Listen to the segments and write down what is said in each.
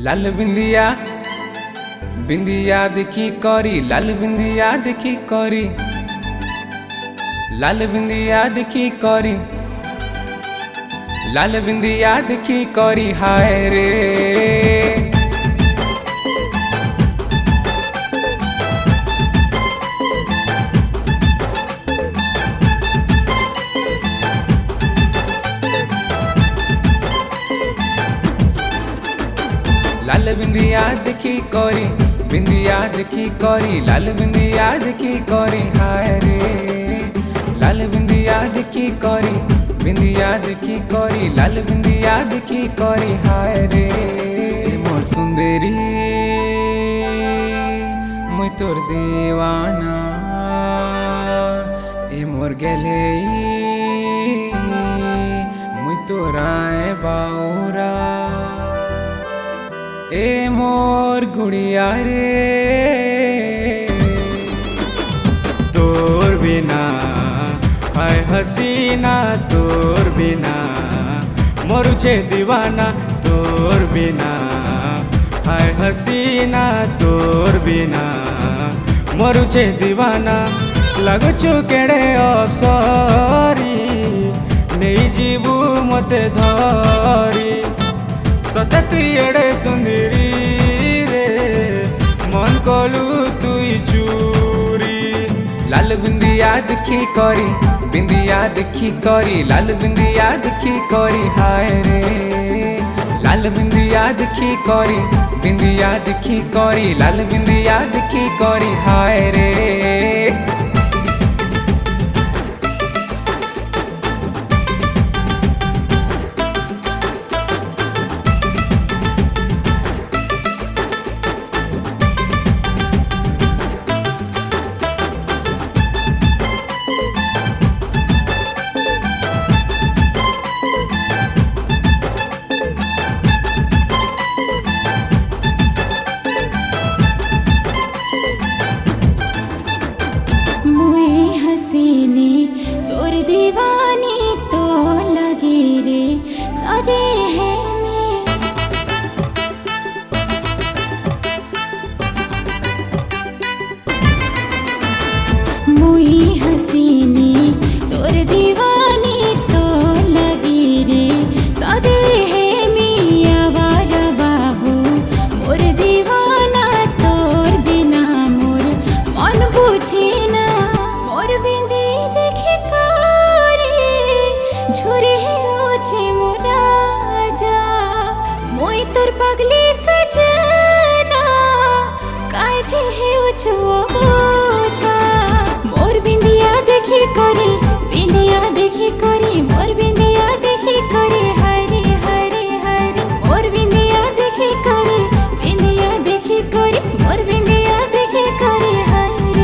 लाल बिंदिया बिंदिया देखी करी लाल बिंदिया देखी करी लाल बिंदिया देखी करी लाल बिंदिया देखी करी हाय रे लाल बिंदिया देखी करी बिंदिया देखी करी लाल बिंदिया देखी करी हाय रे लाल बिंदिया देखी करी बिंदिया देखी करी लाल बिंदिया देखी करी हाय रे मोर सुंदरी मुई तोर दीवाना ए मोर गेले मुई तोराए बाउरा ए मोर गुड़िया रे तोर बिना हाय हसीना तोर बिना मरुचे दीवाना तोर बिना हाय हसीना तोर बिना मरुचे दीवाना लगुचु केड़े अफसरी नहीं जीवु मते धरी सते तुई एड़े सुंदरी रे मन कलु तुई चूरी लाल बिंदिया देखी करी बिंदिया देखी करी लाल बिंदिया देखी करी हाय रे लाल बिंदिया देखी करी बिंदिया देखी करी लाल बिंदिया देखी करी हाय रे तोर दीवानी तो लगी रे सजे है मुई हसीनी तोर दीवानी तो लगी रे सजे है मिया बारा बाबू मोर दीवाना तोर बिना मोर मन बुझे ना मोर बिंदी देखी कारी झुरे ओछे मोरा जा मोई तोर पगली सजना काजे है ओछो बोझा मोर बिंदिया देखी करी बिंदिया देखी करी मोर बिंदिया देखी करी हरे हरे हरे मोर बिंदिया देखी करी बिंदिया देखी करी मोर बिंदिया देखी करी हरे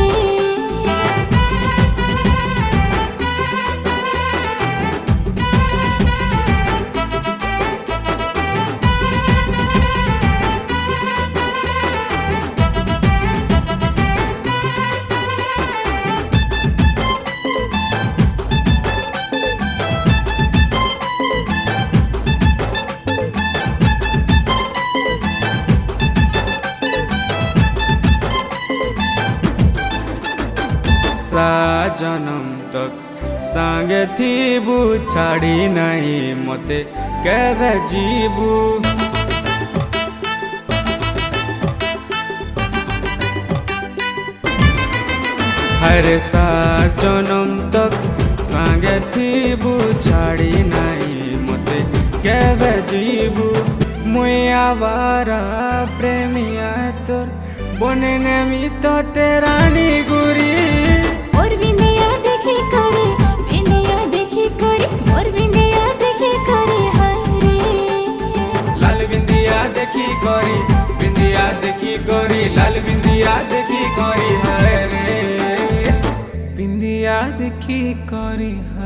सा जन्म तक सांगे थीबू छाड़ी नहीं मते केवे जीबू हरे सा जन्म तक सांगे थीबू छाड़ी नहीं मते केवे जीबू मुई आवारा प्रेमिया तोर बने नेमी तो तेरा गुरी मोर बिंदिया देखी करी बिंदिया देखी करी मोर बिंदिया देखी करी हरे लाल बिंदिया देखी करी बिंदिया देखी करी लाल बिंदिया देखी करी हाय रे बिंदिया देखी करी